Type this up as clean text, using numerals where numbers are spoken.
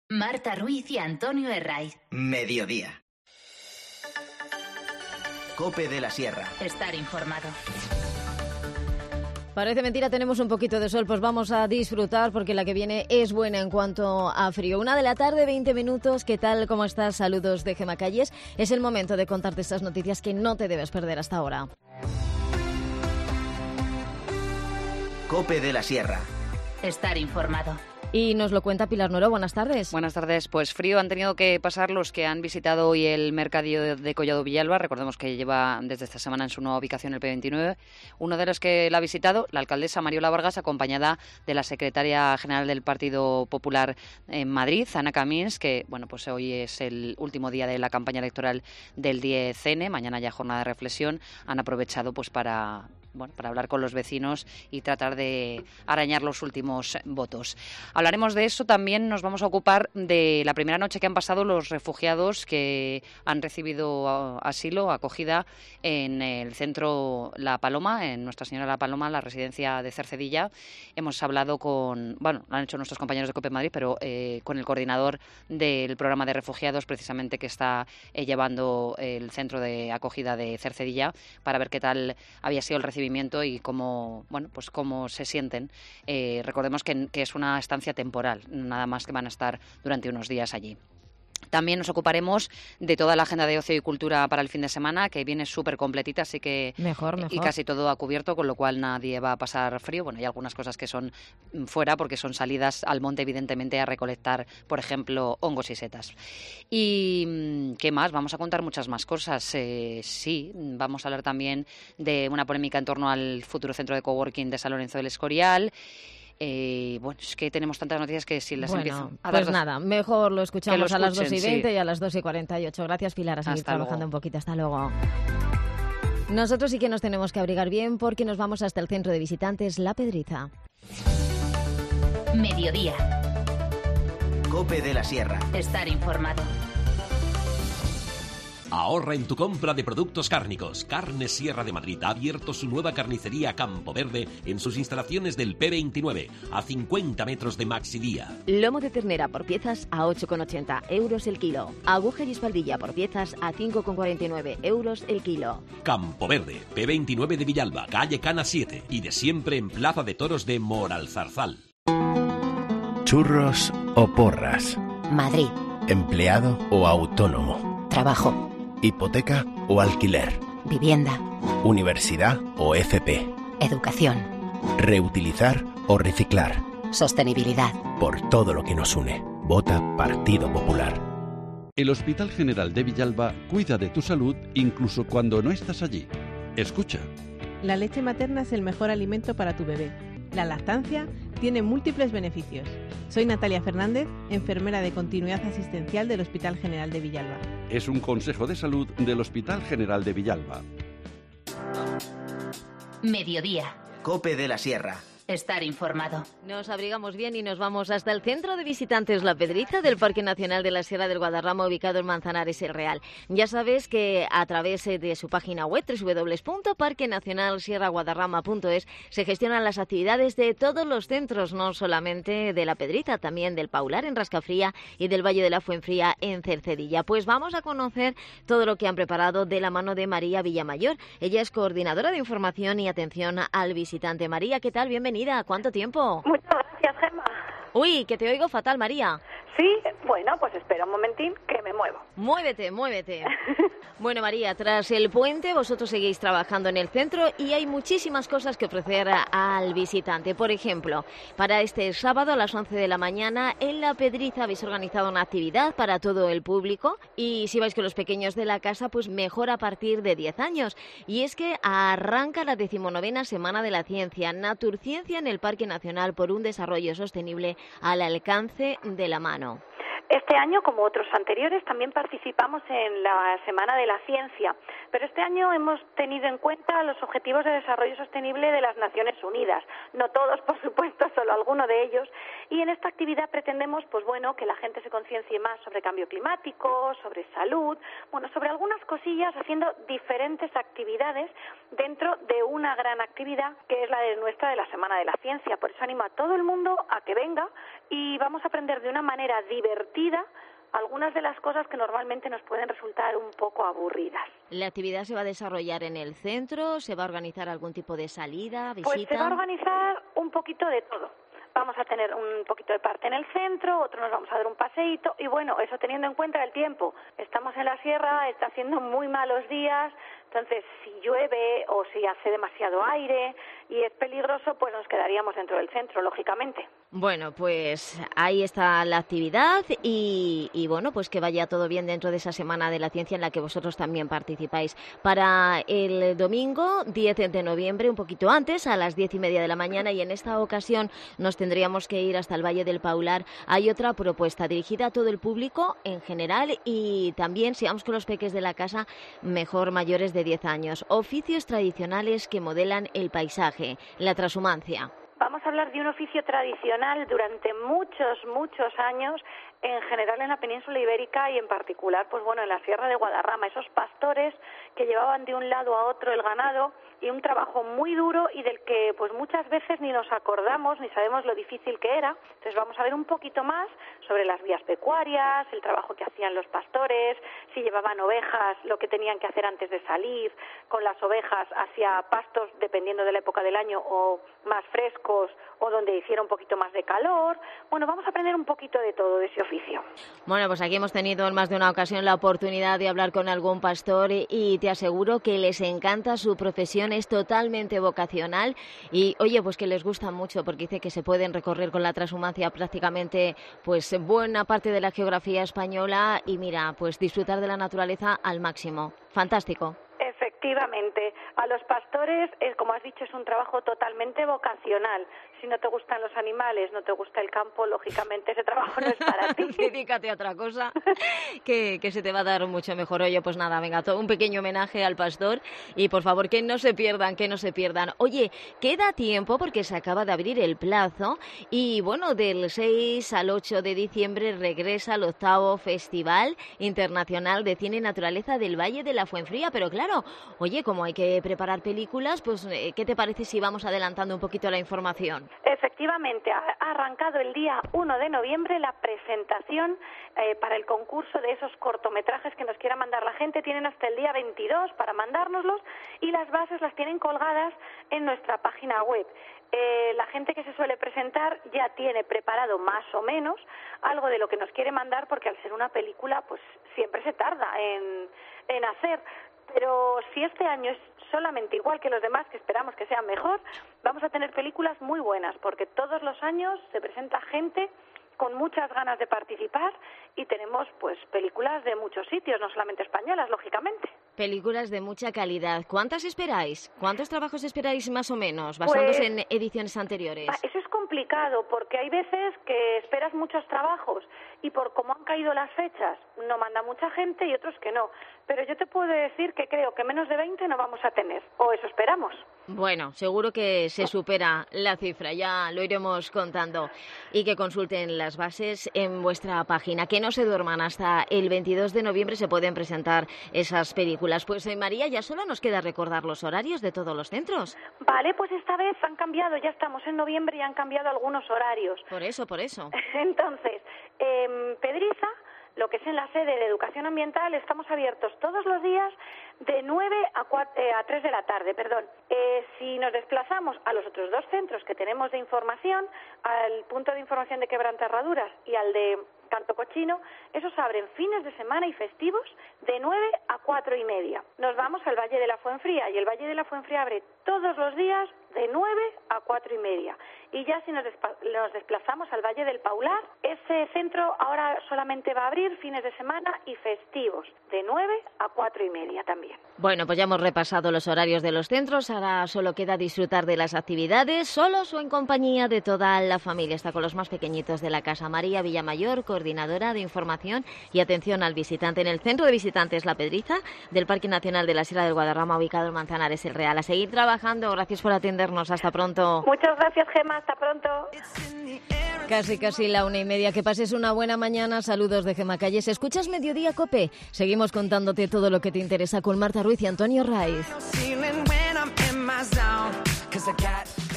Marta Ruiz y Antonio Herraiz. Mediodía. COPE de la Sierra. Estar informado. Parece mentira, tenemos un poquito de sol, pues vamos a disfrutar porque la que viene es buena en cuanto a frío. 1 de la tarde, 20 minutos. ¿Qué tal? ¿Cómo estás? Saludos de Gemma Calles. Es el momento de contarte estas noticias que no te debes perder hasta ahora. COPE de la Sierra. Estar informado. Y nos lo cuenta Pilar Nuero. Buenas tardes. Buenas tardes. Pues frío han tenido que pasar los que han visitado hoy el mercadillo de Collado Villalba. Recordemos que lleva desde esta semana en su nueva ubicación el P29. Uno de los que la ha visitado, la alcaldesa Mariola Vargas, acompañada de la secretaria general del Partido Popular en Madrid, Ana Camins, que bueno, pues hoy es el último día de la campaña electoral del 10N. Mañana ya jornada de reflexión. Han aprovechado pues para hablar con los vecinos y tratar de arañar los últimos votos. Hablaremos de eso. También nos vamos a ocupar de la primera noche que han pasado los refugiados que han recibido asilo, acogida en el centro La Paloma, en Nuestra Señora La Paloma, la residencia de Cercedilla. Hemos hablado lo han hecho nuestros compañeros de COPE Madrid, pero con el coordinador del programa de refugiados, precisamente, que está llevando el centro de acogida de Cercedilla, para ver qué tal había sido el recibimiento y cómo se sienten. Recordemos que es una estancia temporal, nada más que van a estar durante unos días allí. También nos ocuparemos de toda la agenda de ocio y cultura para el fin de semana, que viene súper completita, así que mejor. Y casi todo a cubierto, con lo cual nadie va a pasar frío. Bueno, hay algunas cosas que son fuera, porque son salidas al monte, evidentemente, a recolectar, por ejemplo, hongos y setas. ¿Y qué más? Vamos a contar muchas más cosas. Sí, vamos a hablar también de una polémica en torno al futuro centro de coworking de San Lorenzo del Escorial. Es que tenemos tantas noticias que si las empiezo a dar... Pues nada, mejor lo escuchamos a las 2:20 y a las 2:48. Gracias, Pilar, a seguir trabajando un poquito. Hasta luego. Nosotros sí que nos tenemos que abrigar bien porque nos vamos hasta el centro de visitantes La Pedriza. Mediodía. COPE de la Sierra. Estar informado. Ahorra en tu compra de productos cárnicos. Carnes Sierra de Madrid ha abierto su nueva carnicería Campo Verde en sus instalaciones del P29, a 50 metros de Maxidía. Lomo de ternera por piezas a 8,80 euros el kilo. Aguja y espaldilla por piezas a 5,49 euros el kilo. Campo Verde, P29 de Villalba, calle Cana 7 y de siempre en Plaza de Toros de Moralzarzal. ¿Churros o porras? Madrid. ¿Empleado o autónomo? Trabajo. ¿Hipoteca o alquiler? Vivienda. ¿Universidad o FP? Educación. ¿Reutilizar o reciclar? Sostenibilidad. Por todo lo que nos une, vota Partido Popular. El Hospital General de Villalba cuida de tu salud incluso cuando no estás allí. Escucha. La leche materna es el mejor alimento para tu bebé. La lactancia tiene múltiples beneficios. Soy Natalia Fernández, enfermera de continuidad asistencial del Hospital General de Villalba. Es un consejo de salud del Hospital General de Villalba. Mediodía. COPE de la Sierra. Estar informado. Nos abrigamos bien y nos vamos hasta el centro de visitantes La Pedriza del Parque Nacional de la Sierra del Guadarrama, ubicado en Manzanares el Real. Ya sabes que a través de su página web www.parquenacionalsierraguadarrama.es se gestionan las actividades de todos los centros, no solamente de La Pedriza, también del Paular en Rascafría y del Valle de la Fuenfría en Cercedilla. Pues vamos a conocer todo lo que han preparado de la mano de María Villamayor. Ella es coordinadora de información y atención al visitante. María, ¿qué tal? Bienvenida. ¿Cuánto tiempo? Muchas gracias, Gemma. Uy, que te oigo fatal, María. Sí, bueno, pues espera un momentín que me muevo. Muévete. Bueno, María, tras el puente vosotros seguís trabajando en el centro y hay muchísimas cosas que ofrecer al visitante. Por ejemplo, para este sábado a las 11 de la mañana en La Pedriza habéis organizado una actividad para todo el público y si vais con los pequeños de la casa, pues mejor a partir de 10 años. Y es que arranca la 19ª Semana de la Ciencia, Naturciencia en el Parque Nacional por un desarrollo sostenible al alcance de la mano. Este año, como otros anteriores, también participamos en la Semana de la Ciencia, pero este año hemos tenido en cuenta los Objetivos de Desarrollo Sostenible de las Naciones Unidas. No todos, por supuesto, solo alguno de ellos. Y en esta actividad pretendemos, que la gente se conciencie más sobre cambio climático, sobre salud, sobre algunas cosillas, haciendo diferentes actividades dentro de una gran actividad que es la de la Semana de la Ciencia. Por eso animo a todo el mundo a que venga y vamos a aprender de una manera divertida divertida algunas de las cosas que normalmente nos pueden resultar un poco aburridas. ¿La actividad se va a desarrollar en el centro? ¿Se va a organizar algún tipo de salida, visita? Pues se va a organizar un poquito de todo. Vamos a tener un poquito de parte en el centro, otro nos vamos a dar un paseíto y bueno, eso teniendo en cuenta el tiempo. Estamos en la sierra, está haciendo muy malos días, entonces si llueve o si hace demasiado aire y es peligroso, pues nos quedaríamos dentro del centro, lógicamente. Bueno, pues ahí está la actividad y bueno, pues que vaya todo bien dentro de esa Semana de la Ciencia en la que vosotros también participáis. Para el domingo 10 de noviembre, un poquito antes, a las 10:30 de la mañana, y en esta ocasión nos tendríamos que ir hasta el Valle del Paular. Hay otra propuesta dirigida a todo el público en general y también, si vamos con los peques de la casa, mejor mayores de 10 años. Oficios tradicionales que modelan el paisaje, la trashumancia. Vamos a hablar de un oficio tradicional durante muchos años, en general en la península ibérica y en particular, pues bueno, en la Sierra de Guadarrama, esos pastores que llevaban de un lado a otro el ganado, y un trabajo muy duro y del que pues muchas veces ni nos acordamos ni sabemos lo difícil que era. Entonces vamos a ver un poquito más sobre las vías pecuarias, el trabajo que hacían los pastores, si llevaban ovejas, lo que tenían que hacer antes de salir con las ovejas hacia pastos dependiendo de la época del año o más frescos o donde hiciera un poquito más de calor. Bueno, vamos a aprender un poquito de todo de ese oficio. Bueno, pues aquí hemos tenido en más de una ocasión la oportunidad de hablar con algún pastor y te aseguro que les encanta su profesión, es totalmente vocacional y, oye, pues que les gusta mucho porque dice que se pueden recorrer con la transhumancia prácticamente pues buena parte de la geografía española y mira, pues disfrutar de la naturaleza al máximo. Fantástico. Efectivamente, a los pastores, como has dicho, es un trabajo totalmente vocacional. Si no te gustan los animales, no te gusta el campo, lógicamente ese trabajo no es para ti. Dedícate a otra cosa que se te va a dar mucho mejor. Oye, pues nada, venga, todo un pequeño homenaje al pastor y por favor que no se pierdan, Oye, queda tiempo porque se acaba de abrir el plazo y bueno, del 6 al 8 de diciembre regresa el 8º Festival Internacional de Cine y Naturaleza del Valle de la Fuenfría, pero claro, oye, como hay que preparar películas, pues ¿qué te parece si vamos adelantando un poquito la información? Efectivamente, ha arrancado el día 1 de noviembre la presentación para el concurso de esos cortometrajes que nos quiera mandar la gente. Tienen hasta el día 22 para mandárnoslos y las bases las tienen colgadas en nuestra página web. La gente que se suele presentar ya tiene preparado más o menos algo de lo que nos quiere mandar porque al ser una película pues siempre se tarda en hacer. Pero si este año es solamente igual que los demás, que esperamos que sean mejor, vamos a tener películas muy buenas, porque todos los años se presenta gente con muchas ganas de participar y tenemos pues películas de muchos sitios, no solamente españolas, lógicamente. Películas de mucha calidad. ¿Cuántas esperáis? ¿Cuántos trabajos esperáis más o menos, basándose en ediciones anteriores? Eso es complicado, porque hay veces que esperas muchos trabajos y por cómo han caído las fechas no manda mucha gente y otros que no. Pero yo te puedo decir que creo que menos de 20 no vamos a tener, o eso esperamos. Bueno, seguro que se supera la cifra, ya lo iremos contando. Y que consulten las bases en vuestra página, que no se duerman, hasta el 22 de noviembre se pueden presentar esas películas. Pues María, ya solo nos queda recordar los horarios de todos los centros. Vale, pues esta vez han cambiado, ya estamos en noviembre y han cambiado algunos horarios. Por eso. Entonces, Pedriza, lo que es en la sede de Educación Ambiental, estamos abiertos todos los días de 9 a 3 de la tarde. Si nos desplazamos a los otros dos centros que tenemos de información, al punto de información de Quebrantarraduras y al de Canto Cochino, esos abren fines de semana y festivos de 9 a 4:30. Nos vamos al Valle de la Fuenfría y el Valle de la Fuenfría abre todos los días de 9 a 4:30. Y ya si nos desplazamos al Valle del Paular, ese centro ahora solamente va a abrir fines de semana y festivos de 9 a 4:30 también. Bueno, pues ya hemos repasado los horarios de los centros, ahora solo queda disfrutar de las actividades, solos o en compañía de toda la familia. Está con los más pequeñitos de la casa. María Villamayor, coordinadora de información y atención al visitante en el Centro de Visitantes La Pedriza del Parque Nacional de la Sierra del Guadarrama, ubicado en Manzanares el Real. A seguir trabajando, gracias por atendernos, hasta pronto. Muchas gracias, Gemma, hasta pronto. Casi la 1:30, que pases una buena mañana. Saludos de Gemma Calles. ¿Escuchas Mediodía Cope? Seguimos contándote todo lo que te interesa con Marta Ruiz y Antonio Raiz.